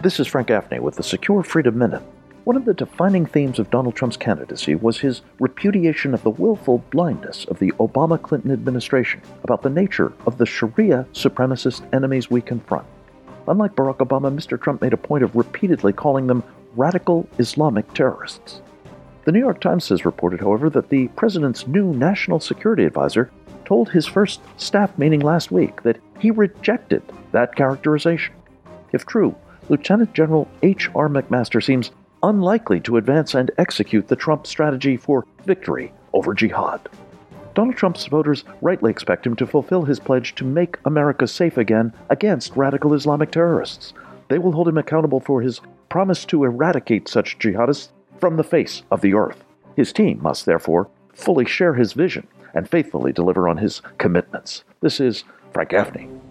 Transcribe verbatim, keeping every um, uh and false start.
This is Frank Gaffney with the Secure Freedom Minute. One of the defining themes of Donald Trump's candidacy was his repudiation of the willful blindness of the Obama-Clinton administration about the nature of the Sharia supremacist enemies we confront. Unlike Barack Obama, Mister Trump made a point of repeatedly calling them radical Islamic terrorists. The New York Times has reported, however, that the president's new national security advisor told his first staff meeting last week that he rejected that characterization. If true, Lieutenant General H R McMaster seems unlikely to advance and execute the Trump strategy for victory over jihad. Donald Trump's voters rightly expect him to fulfill his pledge to make America safe again against radical Islamic terrorists. They will hold him accountable for his promise to eradicate such jihadists from the face of the earth. His team must, therefore, fully share his vision and faithfully deliver on his commitments. This is Frank Gaffney.